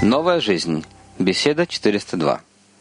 Новая жизнь. Беседа 402.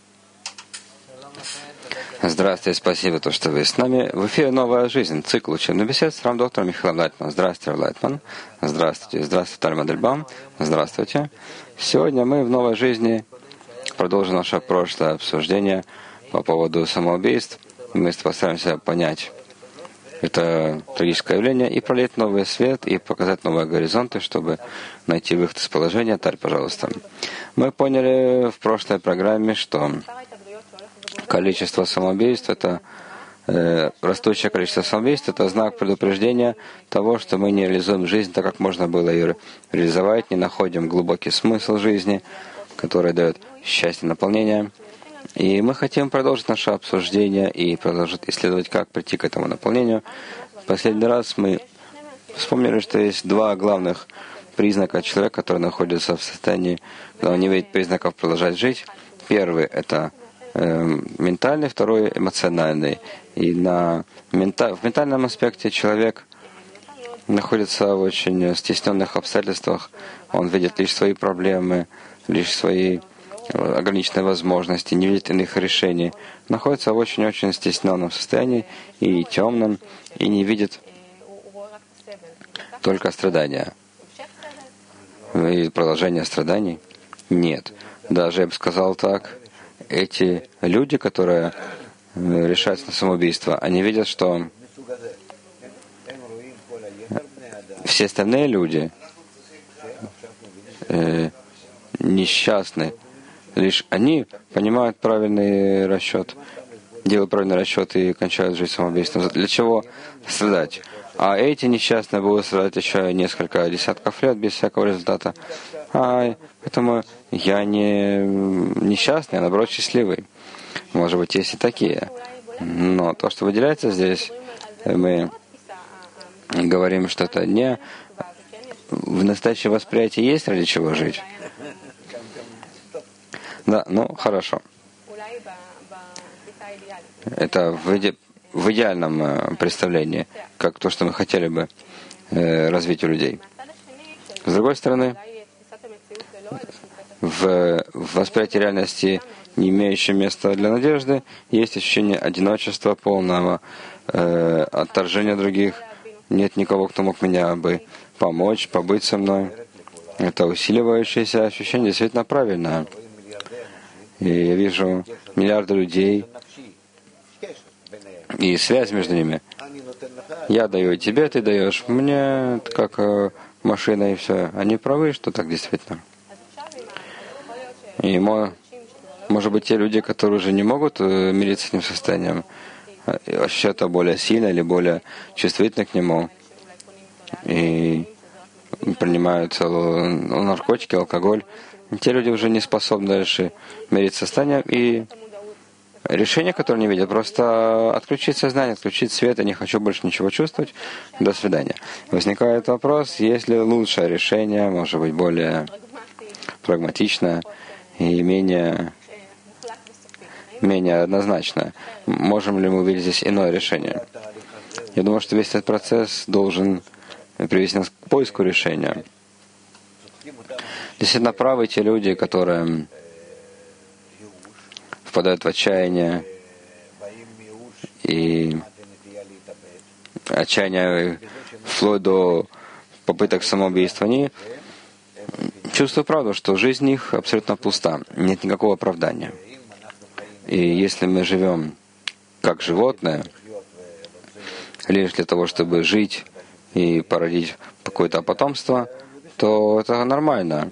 Здравствуйте, спасибо, что вы с нами. В эфире «Новая жизнь», цикл учебных бесед с доктором Михаилом Лайтманом. Здравствуйте, Лайтман. Здравствуйте. Здравствуйте, Тальма Дельбам. Здравствуйте. Сегодня мы в «Новой жизни» продолжим наше прошлое обсуждение по поводу самоубийств. Мы постараемся понять это трагическое явление и пролить новый свет и показать новые горизонты, чтобы найти выход из положения. Таль, пожалуйста. Мы поняли в прошлой программе, что количество самоубийств — это растущее количество самоубийств — это знак предупреждения того, что мы не реализуем жизнь так, как можно было ее реализовать, не находим глубокий смысл жизни, который дает счастье, наполнение. И мы хотим продолжить наше обсуждение и продолжить исследовать, как прийти к этому наполнению. В последний раз мы вспомнили, что есть два главных признака человека, который находится в состоянии, когда он не видит признаков продолжать жить. Первый — это ментальный, второй — эмоциональный. И в ментальном аспекте человек находится в очень стесненных обстоятельствах. Он видит лишь свои проблемы, лишь свои ограниченные возможности, не видит иных решений, находится в очень-очень стесненном состоянии и темном, и не видит только страдания. И продолжение страданий? Нет. Даже я бы сказал так, эти люди, которые решаются на самоубийство, они видят, что все остальные люди несчастны. Лишь они понимают правильный расчет, делают правильный расчет и кончают жизнь самоубийством. Для чего страдать? А эти несчастные будут страдать еще несколько десятков лет без всякого результата. Поэтому я не несчастный, а наоборот счастливый. Может быть, есть и такие. Но то, что выделяется здесь, мы говорим, что это не в настоящем восприятии есть ради чего жить. Да, хорошо. Это в идеальном представлении, как то, что мы хотели бы развить у людей. С другой стороны, в восприятии реальности, не имеющем места для надежды, есть ощущение одиночества, полного отторжения других. Нет никого, кто мог меня бы помочь, побыть со мной. Это усиливающееся ощущение действительно правильное. И я вижу миллиарды людей и связь между ними. Я даю тебе, ты даешь мне, как машина и все. Они правы, что так действительно. И может быть, те люди, которые уже не могут мириться с этим состоянием, ощущают это более сильно или более чувствительно к нему, и принимают наркотики, алкоголь, те люди уже не способны дальше мириться с состоянием, и решение, которое они видят, просто отключить сознание, отключить свет, я не хочу больше ничего чувствовать, до свидания. Возникает вопрос, есть ли лучшее решение, может быть, более прагматичное и менее однозначное. Можем ли мы увидеть здесь иное решение? Я думаю, что весь этот процесс должен привести нас к поиску решения. Действительно правы те люди, которые впадают в отчаяние, и отчаяние вплоть до попыток самоубийства. Они чувствуют правду, что жизнь их абсолютно пуста, нет никакого оправдания. И если мы живем как животное, лишь для того, чтобы жить и породить какое-то потомство, то это нормально.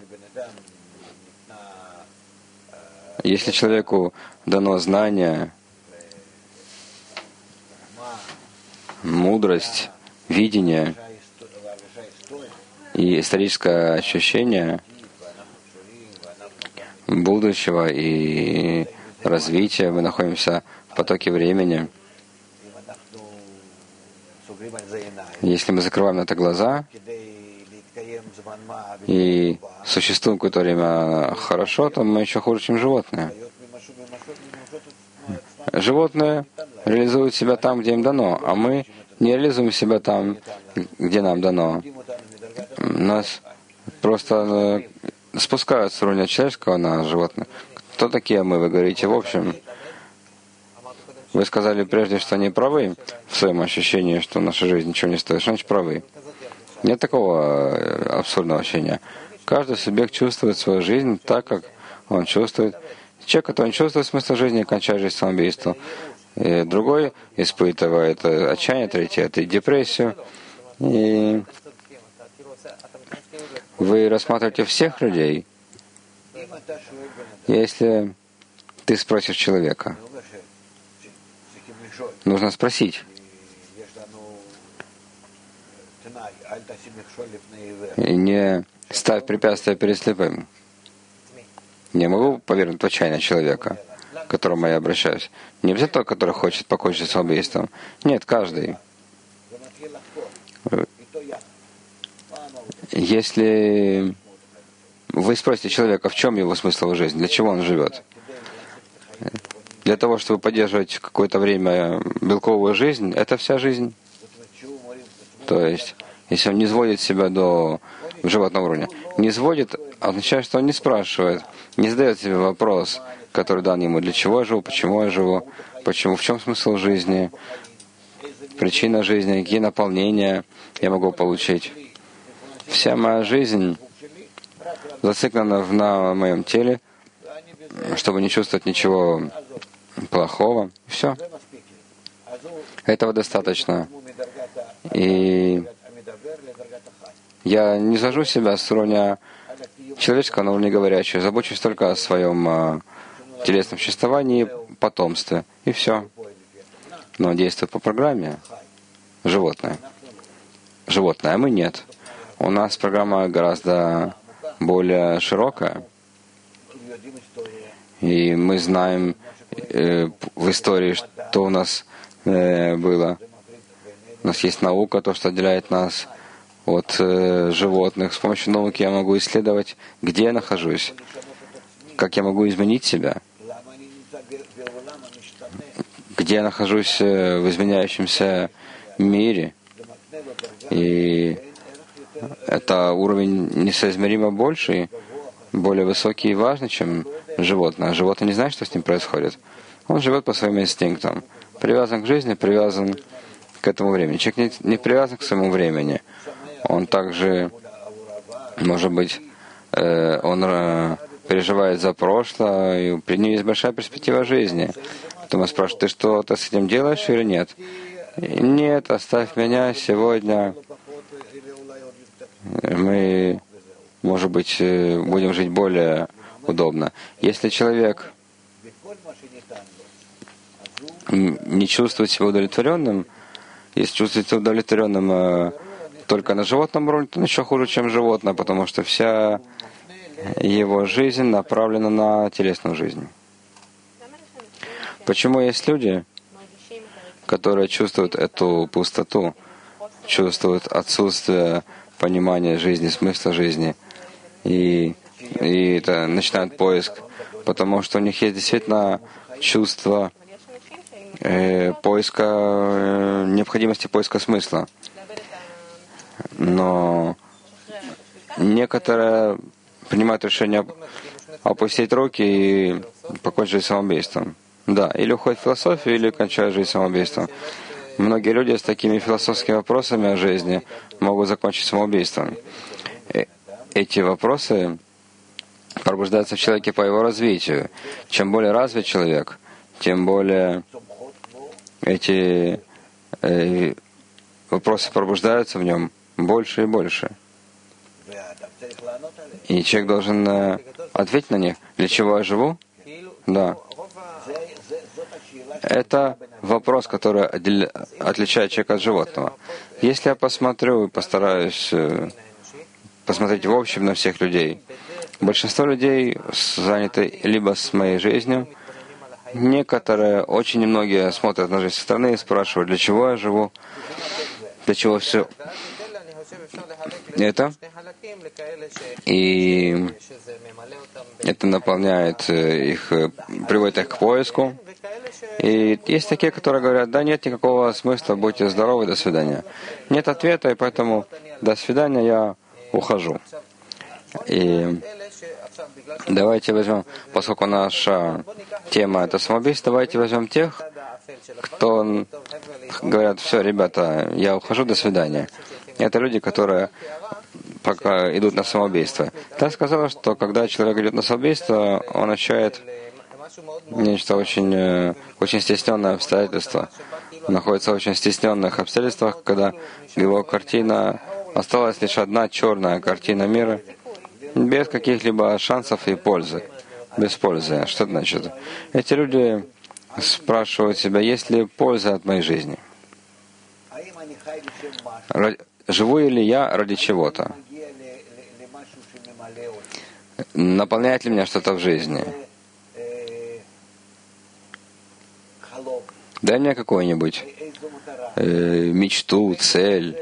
Если человеку дано знание, мудрость, видение и историческое ощущение будущего и развития, мы находимся в потоке времени. Если мы закрываем на это глаза и существуем какое-то время хорошо, то мы еще хуже, чем животные. Животные реализуют себя там, где им дано, а мы не реализуем себя там, где нам дано. Нас просто спускают с уровня человеческого на животных. Кто такие мы, вы говорите, в общем? Вы сказали прежде, что они правы в своем ощущении, что наша жизнь ничего не стоит. Что значит правы? Нет такого абсурдного ощущения. Каждый субъект чувствует свою жизнь так, как он чувствует. Человек, который не чувствует смысла жизни, кончает жизнь самоубийством. И другой испытывает отчаяние, третий — это депрессию. И вы рассматриваете всех людей. Если ты спросишь человека, нужно спросить. И не ставь препятствия перед слепым. Не могу повернуть в отчаяние человека, к которому я обращаюсь. Не обязательно тот, который хочет покончить с самоубийством. Нет, каждый. Если вы спросите человека, в чем его смысл в жизни, для чего он живет, для того, чтобы поддерживать какое-то время белковую жизнь, это вся жизнь. То есть, если он не сводит себя до животного уровня, не сводит, означает, что он не спрашивает, не задает себе вопрос, который дан ему, для чего я живу, почему я живу, почему, в чем смысл жизни, причина жизни, какие наполнения я могу получить. Вся моя жизнь зациклена на моем теле, чтобы не чувствовать ничего плохого. Все. Этого достаточно. И я не сажу себя с уровня человеческого на уровне говорящего. Забочусь только о своем телесном существовании, потомстве. И все. Но действую по программе. Животное. Животное, а мы нет. У нас программа гораздо более широкая. И мы знаем в истории, что у нас было. У нас есть наука, то, что отделяет нас от животных. С помощью науки я могу исследовать, где я нахожусь, как я могу изменить себя, где я нахожусь в изменяющемся мире. И это уровень несоизмеримо больший, более высокий и важный, чем животное. Животное не знает, что с ним происходит. Он живет по своим инстинктам. Привязан к жизни, привязан к этому времени. Человек не привязан к своему времени. Он также, может быть, он переживает за прошлое, и при нем есть большая перспектива жизни. Потом он спрашивает, ты что-то с этим делаешь или нет? Нет, оставь меня сегодня. Мы, может быть, будем жить более удобно. Если человек не чувствует себя удовлетворенным, если чувствует себя удовлетворенным только на животном уровне, то он еще хуже, чем животное, потому что вся его жизнь направлена на телесную жизнь. Почему есть люди, которые чувствуют эту пустоту, чувствуют отсутствие понимания жизни, смысла жизни, и это начинают поиск, потому что у них есть действительно чувство поиска, необходимости поиска смысла. Но некоторые принимают решение опустить руки и покончить самоубийством. Да, или уходят в философию, или кончают жизнь самоубийством. Многие люди с такими философскими вопросами о жизни могут закончить самоубийством. Эти вопросы пробуждаются в человеке по его развитию. Чем более развит человек, тем более эти вопросы пробуждаются в нем больше и больше. И человек должен ответить на них. Для чего я живу? Да. Это вопрос, который отличает человека от животного. Если я посмотрю и постараюсь посмотреть в общем на всех людей, большинство людей заняты либо с моей жизнью, некоторые, очень немногие смотрят на жизнь со стороны и спрашивают, для чего я живу, для чего все это. И это наполняет их, приводит их к поиску. И есть такие, которые говорят, да нет никакого смысла, будьте здоровы, до свидания. Нет ответа, и поэтому до свидания, я ухожу. И Давайте возьмем, поскольку наша тема — это самоубийство, давайте возьмем тех, кто говорят: все, ребята, я ухожу, до свидания. Это люди, которые пока идут на самоубийство. Та сказала, что когда человек идет на самоубийство, он ощущает нечто очень, очень стесненное обстоятельство. Он находится в очень стесненных обстоятельствах, когда его картина осталась лишь одна черная картина мира, без каких-либо шансов и пользы. Без пользы. Что это значит? Эти люди спрашивают себя: есть ли польза от моей жизни? Живу ли я ради чего-то? Наполняет ли меня что-то в жизни? Дай мне какую-нибудь мечту, цель,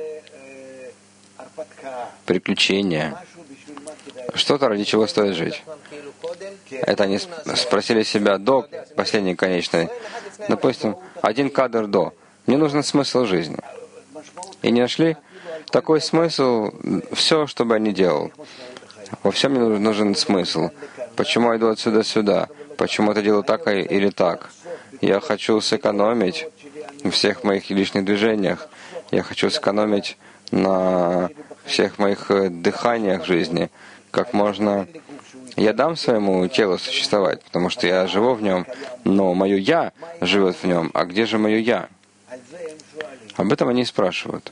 приключение. Что-то, ради чего стоит жить. Это они спросили себя до последней конечной. Допустим, один кадр до. Мне нужен смысл жизни. И не нашли такой смысл, все, что бы я ни делал. Во всем мне нужен смысл. Почему я иду отсюда сюда? Почему это делаю так или так? Я хочу сэкономить в всех моих лишних движениях. Я хочу сэкономить на всех моих дыханиях в жизни. Как можно... Я дам своему телу существовать, потому что я живу в нем, но мое «я» живет в нем. А где же мое «я»? Об этом они спрашивают.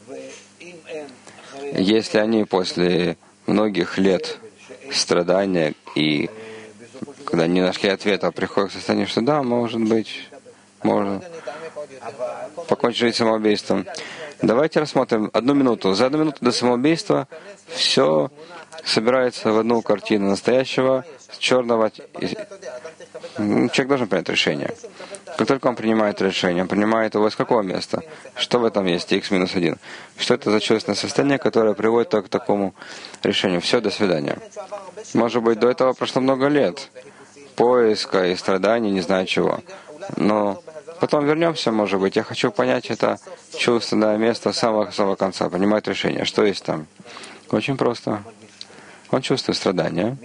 Если они после многих лет страдания и когда не нашли ответа, приходят к состоянию, что да, может быть, можно покончить жизнь самоубийством. Давайте рассмотрим 1 минуту. За 1 минуту до самоубийства все собирается в одну картину настоящего, черного. Человек должен принять решение. Как только он принимает решение, он принимает его из какого места? Что в этом есть? X-1. Что это за чувственное состояние, которое приводит к такому решению? Все, до свидания. Может быть, до этого прошло много лет поиска и страданий, не знаю чего. Но потом вернемся, может быть. Я хочу понять это чувственное место с самого конца, принимать решение. Что есть там? Очень просто. Он чувствует страдания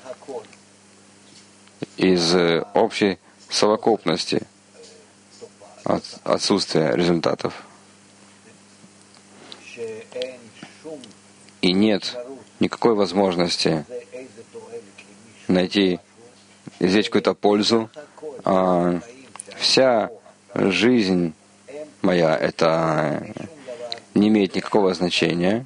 из общей совокупности отсутствия результатов. И нет никакой возможности найти, извлечь какую-то пользу. Вся жизнь моя это не имеет никакого значения.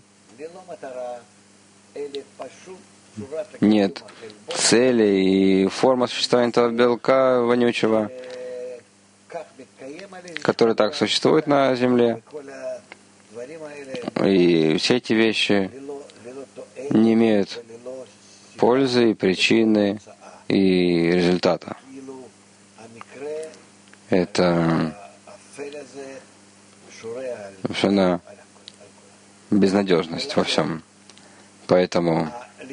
Нет цели и форма существования этого белка вонючего, который так существует на Земле. И все эти вещи не имеют пользы, и причины, и результата. Это совершенно безнадежность во всем. Поэтому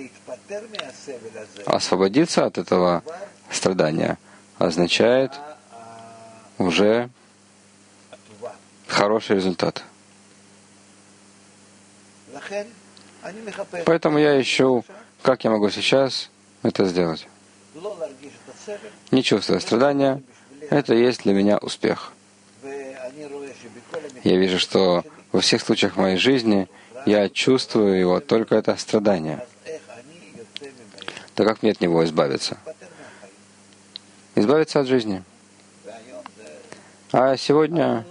освободиться от этого страдания означает уже хороший результат. Поэтому я ищу, как я могу сейчас это сделать. Не чувствуя страдания, это есть для меня успех. Я вижу, что во всех случаях моей жизни я чувствую его, только это страдание. Так как мне от него избавиться? Избавиться от жизни. А сегодня,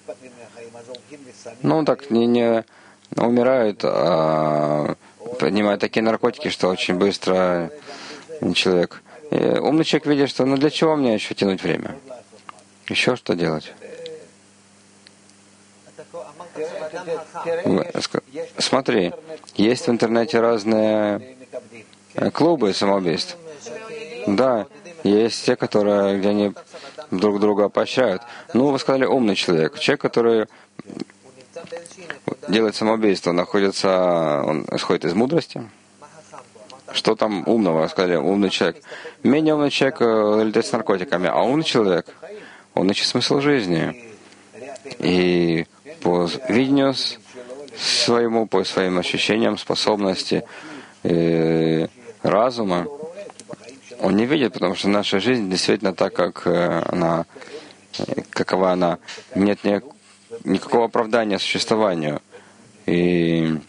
так не умирают, а принимают такие наркотики, что очень быстро человек. И умный человек видит, что для чего мне еще тянуть время? Еще что делать? Смотри, есть в интернете разные клубы самоубийств. Да, есть те, где они друг друга поощряют. Вы сказали умный человек. Человек, который делает самоубийство, он исходит из мудрости. Что там умного? Вы сказали, умный человек. Менее умный человек летает с наркотиками, а умный человек, он ищет смысл жизни. И по видению своему, по своим ощущениям, способности, разума, он не видит, потому что наша жизнь действительно так, какова она. Нет никакого оправдания существованию. И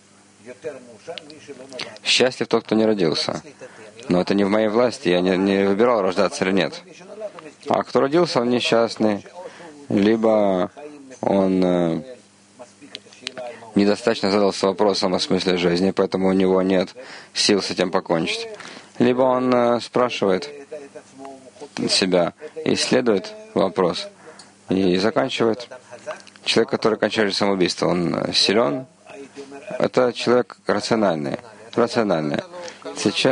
счастлив тот, кто не родился. Но это не в моей власти, я не выбирал, рождаться или нет. А кто родился, он несчастный, либо он недостаточно задался вопросом о смысле жизни, поэтому у него нет сил с этим покончить. Либо он спрашивает себя, исследует вопрос и заканчивает. Человек, который кончает самоубийство, он силен. Это человек рациональный. Сейчас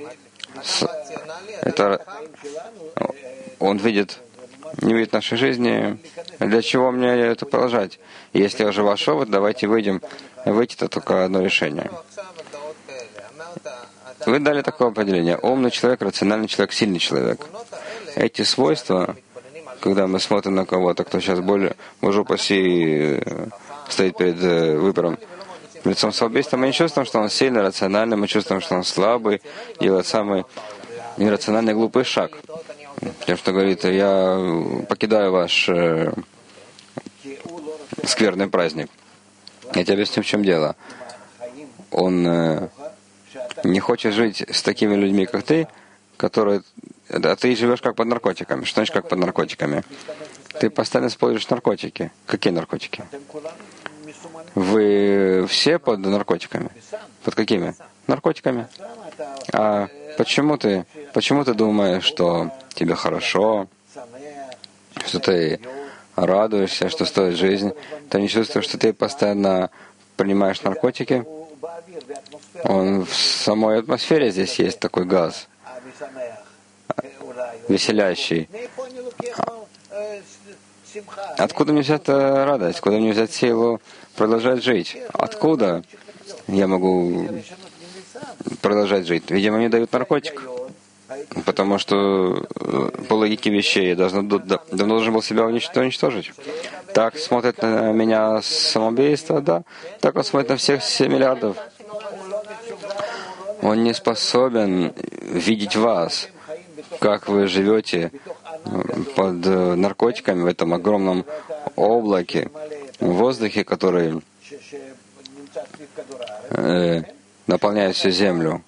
он не видит нашей жизни. Для чего мне это продолжать? Если я уже вошел, давайте выйдем. Выйти — это только одно решение. Вы дали такое определение. Умный человек, рациональный человек, сильный человек. Эти свойства, когда мы смотрим на кого-то, кто сейчас Боже упаси, стоит перед выбором, лицом самоубийства, мы не чувствуем, что он сильный, рациональный, мы чувствуем, что он слабый, делает самый нерациональный глупый шаг. Тем, что говорит, я покидаю ваш скверный праздник. Я тебе объясню, в чем дело. Он не хочет жить с такими людьми, как ты, которые... А ты живешь как под наркотиками. Что значит как под наркотиками? Ты постоянно используешь наркотики. Какие наркотики? Вы все под наркотиками? Под какими? Наркотиками. А почему ты думаешь, что тебе хорошо, что ты радуешься, что стоит жизнь? Ты не чувствуешь, что ты постоянно принимаешь наркотики? В самой атмосфере здесь есть такой газ, веселящий. Откуда мне взять радость? Откуда мне взять силу продолжать жить? Откуда я могу продолжать жить? Видимо, мне дают наркотик. Потому что по логике вещей я давно должен был себя уничтожить. Так смотрит на меня самоубийство, да. Так он смотрит на всех 7 миллиардов. Он не способен видеть вас, как вы живете под наркотиками в этом огромном облаке, в воздухе, который наполняет всю землю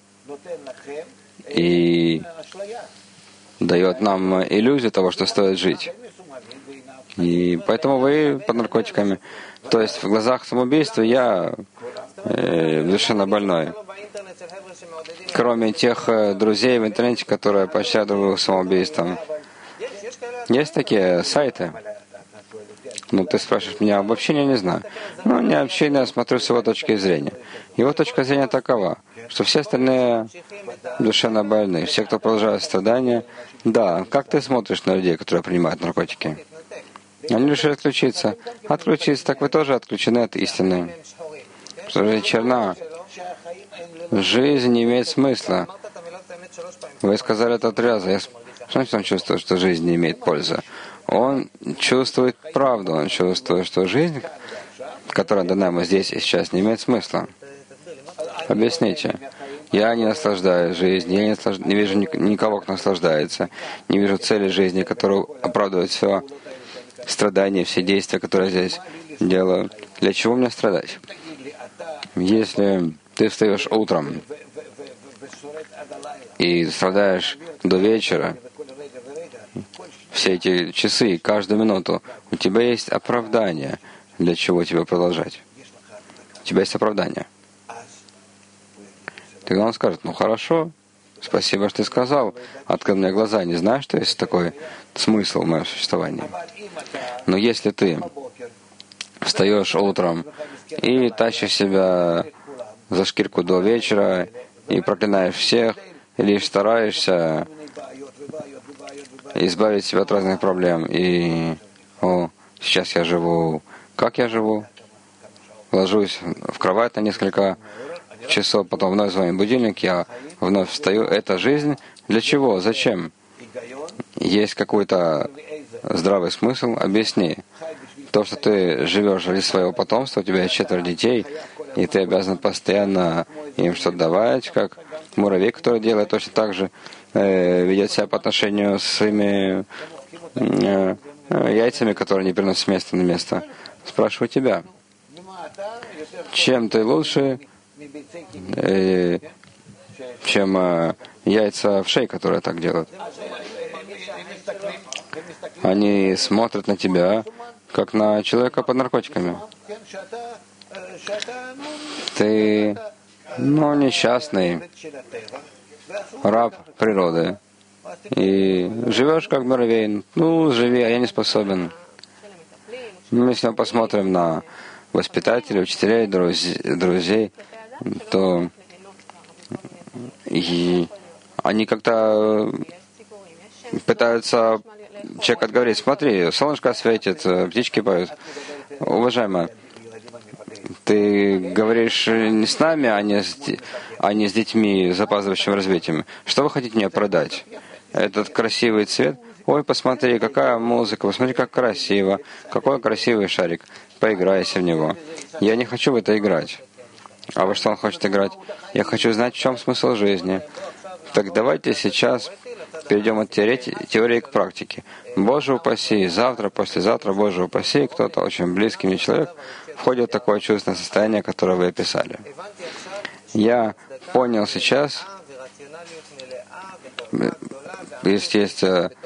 и дает нам иллюзию того, что стоит жить. И поэтому вы под наркотиками. То есть в глазах самоубийства я душевно больной. Кроме тех друзей в интернете, которые поощряют других самоубийством. Есть такие сайты. Ты спрашиваешь меня об общении, не знаю. Не общение, я смотрю с его точки зрения. Его точка зрения такова, что все остальные душевно больны, все, кто продолжает страдания. Да, как ты смотришь на людей, которые принимают наркотики? Они решили отключиться. Отключиться, так вы тоже отключены от истины. Жизнь черна. Жизнь не имеет смысла. Вы сказали это 3 раза. Что значит он чувствует, что жизнь не имеет пользы? Он чувствует правду. Он чувствует, что жизнь, которая дана ему здесь и сейчас, не имеет смысла. Объясните. Я не наслаждаюсь жизнью, я не вижу никого, кто наслаждается. Не вижу цели жизни, которая оправдывает все страдания, все действия, которые я здесь делаю. Для чего мне страдать? Если ты встаешь утром и страдаешь до вечера, все эти часы, каждую минуту, у тебя есть оправдание, для чего тебе продолжать. У тебя есть оправдание. Тогда он скажет, хорошо, спасибо, что ты сказал, открыл мне глаза, не знаешь, что есть такой смысл в моем существовании. Но если ты встаешь утром и тащишь себя за шкирку до вечера и проклинаешь всех, и лишь стараешься избавить себя от разных проблем. И сейчас я живу. Как я живу? Ложусь в кровать на несколько часов, потом вновь звонит будильник, я вновь встаю. Это жизнь. Для чего? Зачем? Есть какой-то здравый смысл? Объясни. То, что ты живешь ради своего потомства, у тебя есть 4 детей, и ты обязан постоянно им что-то давать, как муравей, который делает точно так же, ведет себя по отношению с своими яйцами, которые не переносят с места на место. Спрашиваю тебя, чем ты лучше, чем яйца в шее, которые так делают? Они смотрят на тебя, как на человека под наркотиками. Ты, несчастный раб природы. И живешь как муравей. Живи, а я не способен. Если мы посмотрим на воспитателей, учителей, друзей, то и они как-то пытаются человека отговорить. Смотри, солнышко светит, птички поют. Уважаемая, ты говоришь не с нами, а не с детьми с запаздывающим развитием. Что вы хотите мне продать? Этот красивый цвет? Ой, посмотри, какая музыка, посмотри, как красиво. Какой красивый шарик. Поиграйся в него. Я не хочу в это играть. А во что он хочет играть? Я хочу знать, в чем смысл жизни. Так давайте сейчас перейдем от теории к практике. Боже упаси, завтра, послезавтра, Боже упаси, кто-то очень близкий мне человек входит в такое чувственное состояние, которое вы описали. Я понял сейчас, есть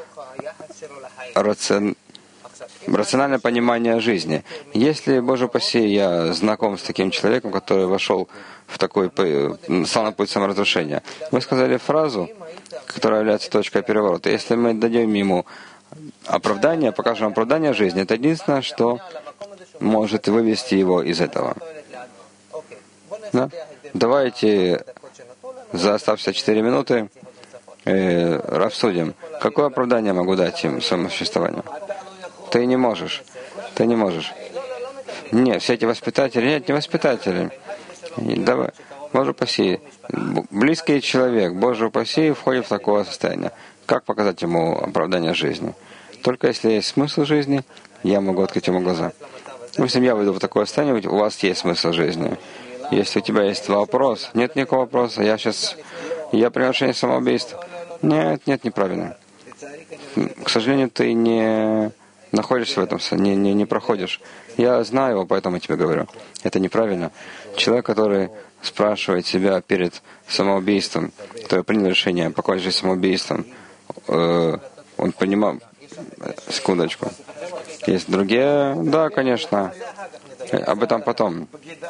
рациональное понимание жизни. Если, Боже упаси, я знаком с таким человеком, который вошел в такой стал на путь саморазрушения, вы сказали фразу, которая является точкой переворота. Если мы дадим ему оправдание, покажем оправдание жизни, это единственное, что может вывести его из этого. Да? Давайте за оставшиеся 4 минуты обсудим, какое оправдание я могу дать им своему существованию. Ты не можешь. Ты не можешь. Нет, все эти воспитатели, нет, не воспитатели. Давай. Боже упаси. Близкий человек, Боже упаси, входит в такое состояние. Как показать ему оправдание жизни? Только если есть смысл жизни, я могу открыть ему глаза. Допустим, я выйду в такое состояние, у вас есть смысл жизни. Если у тебя есть вопрос, нет никакого вопроса, я принял решение самоубийства. Нет, неправильно. К сожалению, ты не находишься в этом, не проходишь. Я знаю его, поэтому я тебе говорю. Это неправильно. Человек, который спрашивает себя перед самоубийством, который принял решение покончить жизнь самоубийством, он понимал... Секундочку. Есть другие? Да, конечно. Об этом потом.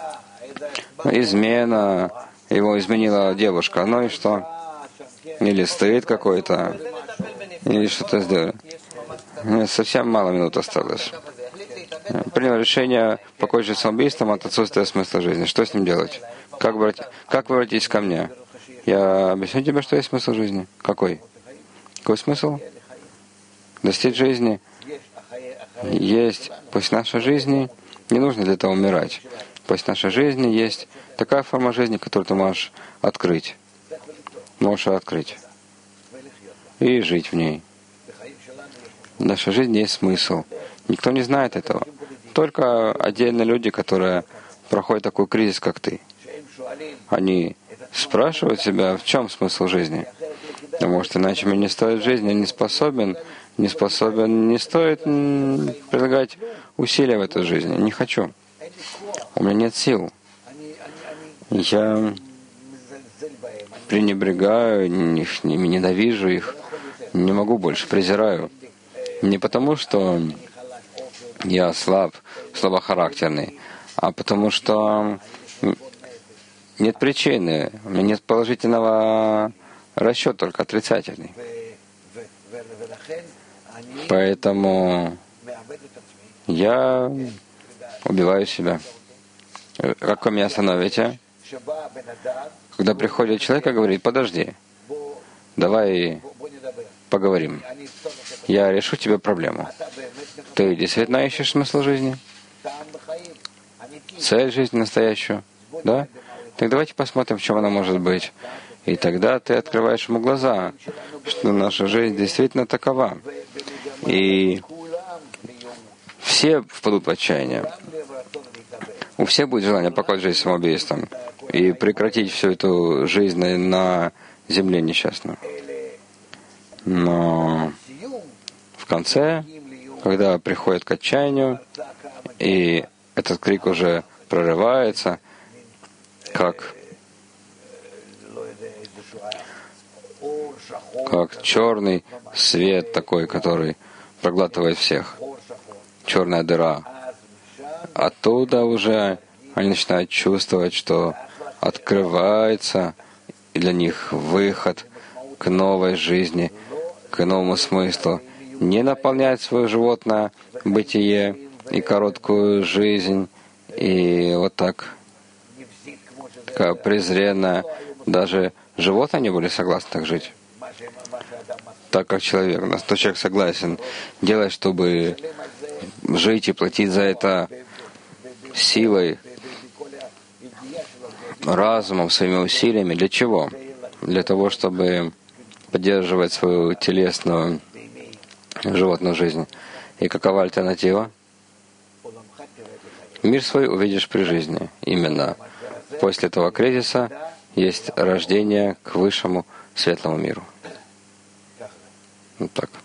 Измена. Его изменила девушка. Ну и что? Или стыд какой-то. Или что-то сделали. Совсем мало минут осталось. Принял решение покончить самоубийством от отсутствия смысла жизни. Что с ним делать? Как вы обратитесь ко мне? Я объясню тебе, что есть смысл жизни. Какой? Какой смысл? Достичь жизни. Есть после нашей жизни. Не нужно для этого умирать. После нашей жизни есть такая форма жизни, которую ты можешь открыть. Можешь ее открыть. И жить в ней. В нашей жизни есть смысл. Никто не знает этого. Только отдельные люди, которые проходят такой кризис, как ты. Они спрашивают себя, в чем смысл жизни. Потому что иначе мне не стоит жизни, я не стоит прилагать усилия в этой жизни. Не хочу. У меня нет сил. Я пренебрегаю их, ненавижу их, не могу больше, презираю. Не потому, что я слабохарактерный, а потому что нет причины, у меня нет положительного расчета, только отрицательный. Поэтому я убиваю себя. Как вы меня остановите? Когда приходит человек и говорит: подожди, давай поговорим. Я решу тебе проблему. Ты действительно ищешь смысл жизни? Цель жизни настоящую? Да? Так давайте посмотрим, в чем она может быть. И тогда ты открываешь ему глаза, что наша жизнь действительно такова. И все впадут в отчаяние. У всех будет желание покончить жизнь самоубийством. и прекратить всю эту жизнь на земле несчастную. Но в конце, когда приходит к отчаянию, и этот крик уже прорывается, как черный свет такой, который проглатывает всех, черная дыра. Оттуда уже они начинают чувствовать, что открывается для них выход к новой жизни, к новому смыслу. Не наполнять свое животное бытие и короткую жизнь, и вот так, как презренно, даже животные не были согласны так жить. Так как человек, то человек согласен делать, чтобы жить и платить за это силой, разумом, своими усилиями. Для чего? Для того, чтобы поддерживать свою телесную животную жизнь. И какова альтернатива? Мир свой увидишь при жизни. Именно после этого кризиса есть рождение к высшему светлому миру. Вот так.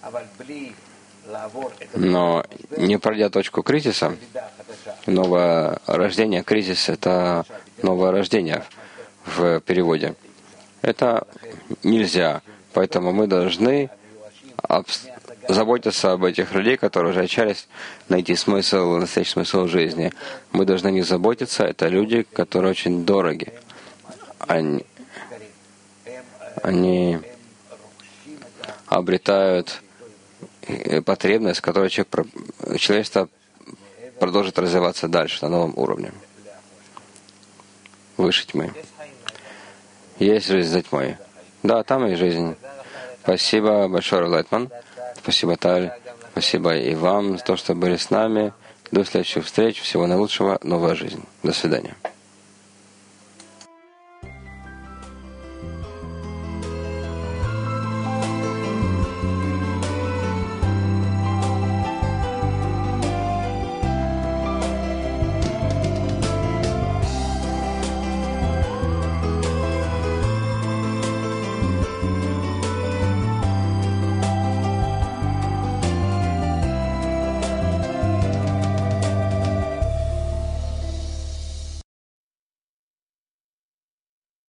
Но не пройдя точку кризиса, новое рождение, кризис — это новое рождение в переводе. Это нельзя. Поэтому мы должны заботиться об этих людей, которые уже отчаялись найти смысл, настоящий смысл жизни. Мы должны о них заботиться. Это люди, которые очень дороги. Они обретают потребность, которой человечество продолжит развиваться дальше на новом уровне. Выше тьмы. Есть жизнь за тьмой. Да, там и жизнь. Спасибо большое, Лайтман. Спасибо, Таль. Спасибо и вам за то, что были с нами. До следующих встреч. Всего наилучшего. Новая жизнь. До свидания.